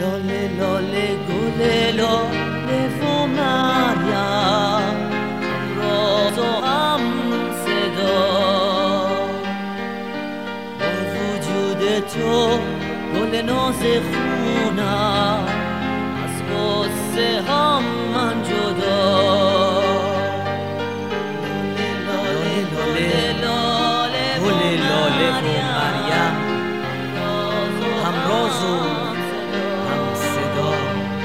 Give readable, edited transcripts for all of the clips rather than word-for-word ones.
لاله لاله گل لاله و مریم راز و هم صدا با وجود تو گل ناز خونم از غصه هم من جدا لاله لاله گل لاله و مریم هم راز و هم صدا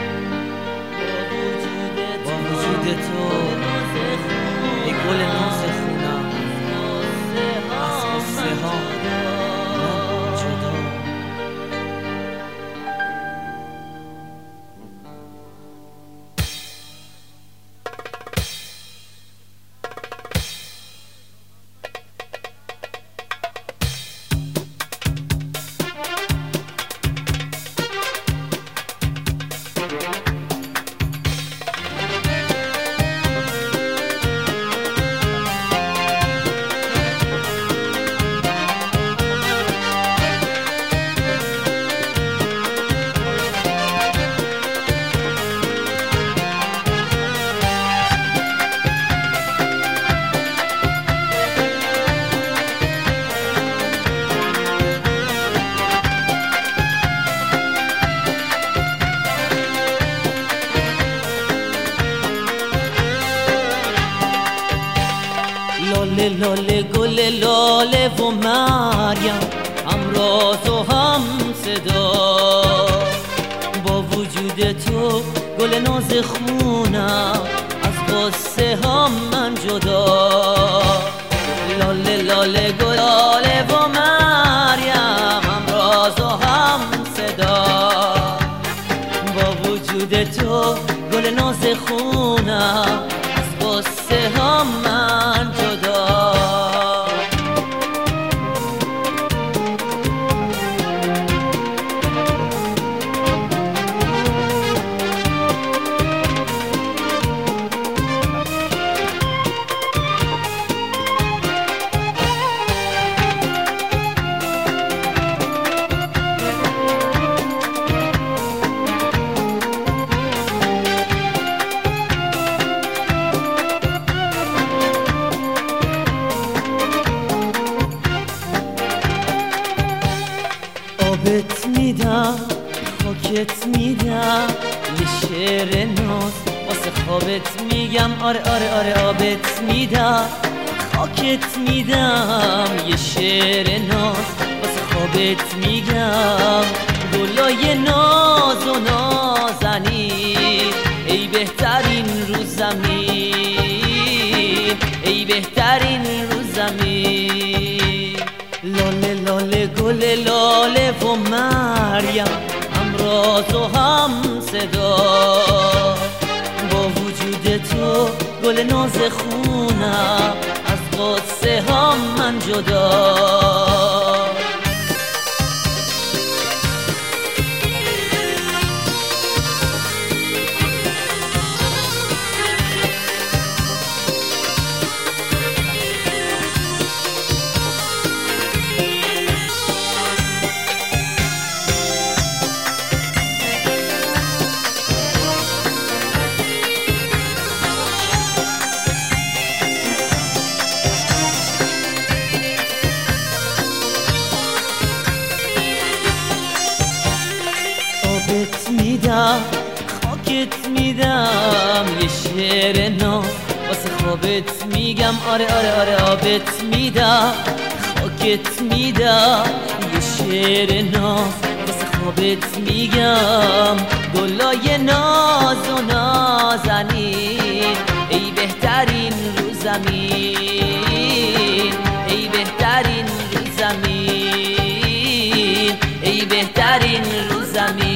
با وجود تو ای گل ناز خونم از غصه ها من جدا. لاله لاله گل لاله و مریم هم راز و هم صدا با وجود تو گل ناز خونم از غصه هم من جدا. لاله لاله گل لاله و مریم هم راز و هم صدا با وجود تو گل ناز خونم از غصه هم من جدا. آبت میدم خاکت میدم یه شعر ناز واسه خوابت میگم آره آره آره آبت میدم خاکت میدم یه شعر ناز واسه خوابت میگم گلای ناز و نازنین ای بهترین رو زمین ای بهترین رو زمین. لاله لاله گل لاله و مریم هم راز و هم صدا با وجود تو گل ناز خونم از غصه هم من جدا. آبت میدم خاکت میدم یه شعر ناز واسه خوابت میگم آره آره آره آبت میدم خاکت میدم یه شعر ناز واسه خوابت میگم گلای ناز و نازنین ای بهترین رو زمین ای بهترین رو زمین ای بهترین رو زمین.